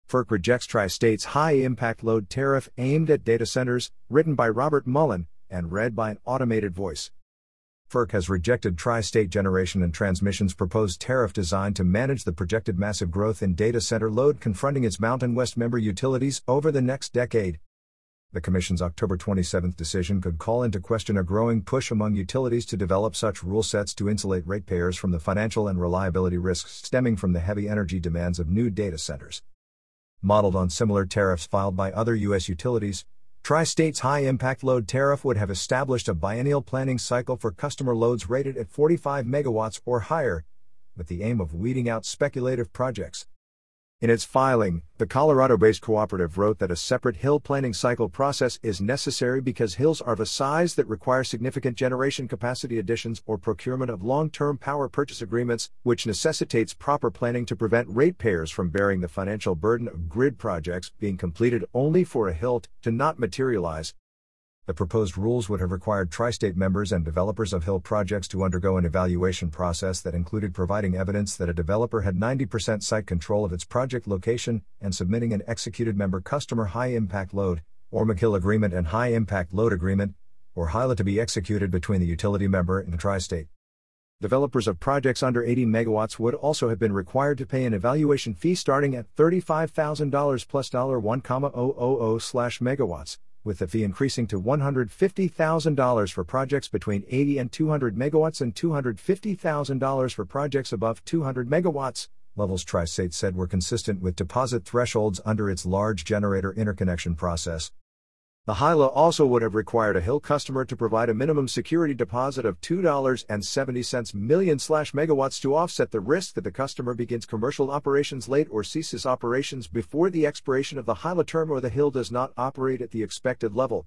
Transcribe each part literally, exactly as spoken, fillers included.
FERC rejects Tri-State's high-impact load tariff aimed at data centers, written by Robert Mullen, and read by an automated voice. FERC has rejected Tri-State Generation and Transmission's proposed tariff designed to manage the projected massive growth in data center load confronting its Mountain West member utilities over the next decade. The Commission's October twenty-seventh decision could call into question a growing push among utilities to develop such rule sets to insulate ratepayers from the financial and reliability risks stemming from the heavy energy demands of new data centers. Modeled on similar tariffs filed by other U S utilities, Tri-State's high-impact load tariff would have established a biennial planning cycle for customer loads rated at forty-five megawatts or higher, with the aim of weeding out speculative projects. In its filing, the Colorado-based cooperative wrote that a separate Hill planning cycle process is necessary because Hills are of a size that require significant generation capacity additions or procurement of long-term power purchase agreements, which necessitates proper planning to prevent ratepayers from bearing the financial burden of grid projects being completed only for a Hill to not materialize. The proposed rules would have required Tri-State members and developers of Hill projects to undergo an evaluation process that included providing evidence that a developer had ninety percent site control of its project location and submitting an executed member customer high-impact load, or M C L agreement and high-impact load agreement, or H I L A to be executed between the utility member and the Tri-State. Developers of projects under eighty megawatts would also have been required to pay an evaluation fee starting at thirty-five thousand dollars plus one thousand slash megawatts. With the fee increasing to one hundred fifty thousand dollars for projects between eighty and two hundred megawatts and two hundred fifty thousand dollars for projects above two hundred megawatts, levels Tri-State said were consistent with deposit thresholds under its large generator interconnection process. The H I L A also would have required a Hill customer to provide a minimum security deposit of two dollars and seventy cents million slash megawatts to offset the risk that the customer begins commercial operations late or ceases operations before the expiration of the H I L A term or the Hill does not operate at the expected level.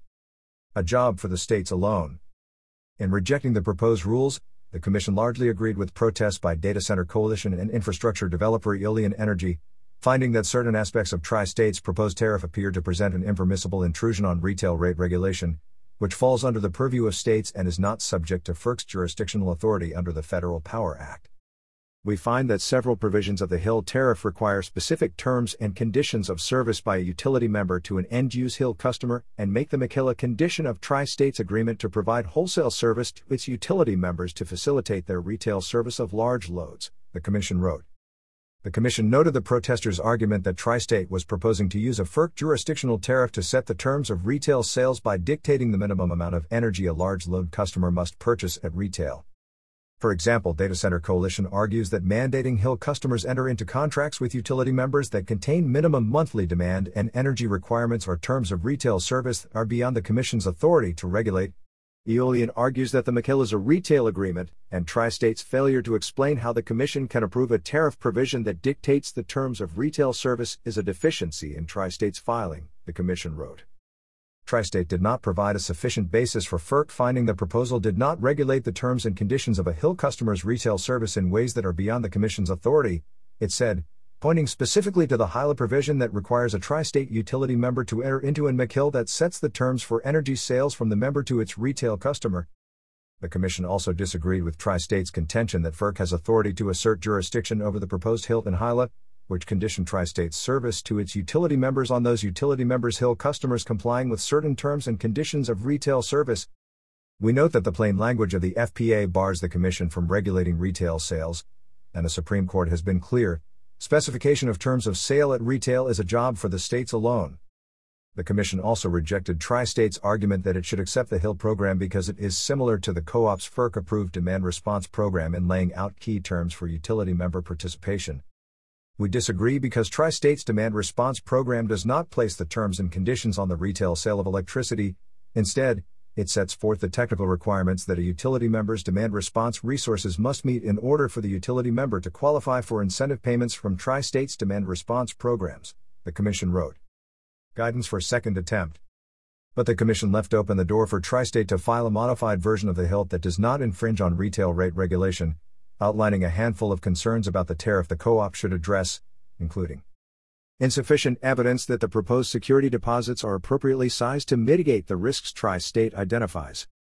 A job for the states alone. In rejecting the proposed rules, the Commission largely agreed with protests by data center coalition and infrastructure developer Eolian Energy, finding that certain aspects of Tri-State's proposed tariff appeared to present an impermissible intrusion on retail rate regulation, which falls under the purview of states and is not subject to FERC's jurisdictional authority under the Federal Power Act. We find that several provisions of the Hill tariff require specific terms and conditions of service by a utility member to an end-use Hill customer and make the M C L a condition of Tri-State's agreement to provide wholesale service to its utility members to facilitate their retail service of large loads, the Commission wrote. The Commission noted the protesters' argument that Tri-State was proposing to use a FERC jurisdictional tariff to set the terms of retail sales by dictating the minimum amount of energy a large load customer must purchase at retail. For example, Data Center Coalition argues that mandating Hill customers enter into contracts with utility members that contain minimum monthly demand and energy requirements or terms of retail service that are beyond the Commission's authority to regulate. Eolian argues that the M C L is a retail agreement, and Tri-State's failure to explain how the Commission can approve a tariff provision that dictates the terms of retail service is a deficiency in Tri-State's filing, the Commission wrote. Tri-State did not provide a sufficient basis for FERC finding the proposal did not regulate the terms and conditions of a Hill customer's retail service in ways that are beyond the Commission's authority, it said, pointing specifically to the H I L A provision that requires a Tri-State utility member to enter into an M C L that sets the terms for energy sales from the member to its retail customer. The Commission also disagreed with Tri-State's contention that FERC has authority to assert jurisdiction over the proposed Hill and H I L A, which condition Tri-State's service to its utility members on those utility members' Hill customers complying with certain terms and conditions of retail service. We note that the plain language of the F P A bars the Commission from regulating retail sales, and the Supreme Court has been clear. Specification of terms of sale at retail is a job for the states alone. The Commission also rejected Tri-State's argument that it should accept the Hill program because it is similar to the Co-op's FERC-approved demand response program in laying out key terms for utility member participation. We disagree because Tri-State's demand response program does not place the terms and conditions on the retail sale of electricity. Instead, it sets forth the technical requirements that a utility member's demand response resources must meet in order for the utility member to qualify for incentive payments from Tri-State's demand response programs, the Commission wrote. Guidance for second attempt. But the Commission left open the door for Tri-State to file a modified version of the Hill that does not infringe on retail rate regulation, outlining a handful of concerns about the tariff the Co-op should address, including insufficient evidence that the proposed security deposits are appropriately sized to mitigate the risks Tri-State identifies.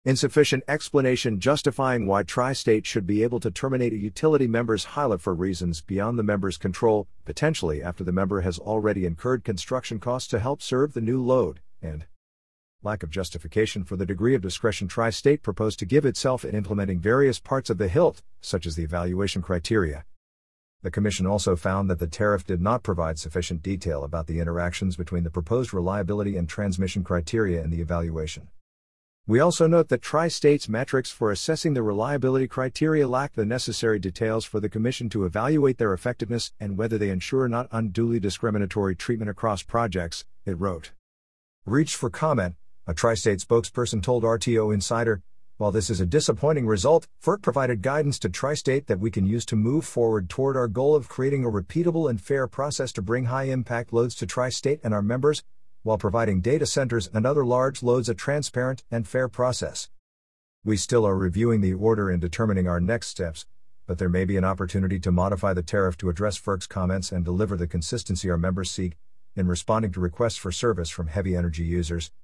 Insufficient explanation justifying why Tri-State should be able to terminate a utility member's H I L A for reasons beyond the member's control, potentially after the member has already incurred construction costs to help serve the new load, and lack of justification for the degree of discretion Tri-State proposed to give itself in implementing various parts of the H I L T, such as the evaluation criteria. The Commission also found that the tariff did not provide sufficient detail about the interactions between the proposed reliability and transmission criteria in the evaluation. We also note that Tri-State's metrics for assessing the reliability criteria lack the necessary details for the Commission to evaluate their effectiveness and whether they ensure not unduly discriminatory treatment across projects, it wrote. Reached for comment, a Tri-State spokesperson told R T O Insider, "While this is a disappointing result, F E R C provided guidance to Tri-State that we can use to move forward toward our goal of creating a repeatable and fair process to bring high-impact loads to Tri-State and our members, while providing data centers and other large loads a transparent and fair process. We still are reviewing the order and determining our next steps, but there may be an opportunity to modify the tariff to address F E R C's comments and deliver the consistency our members seek, in responding to requests for service from heavy energy users."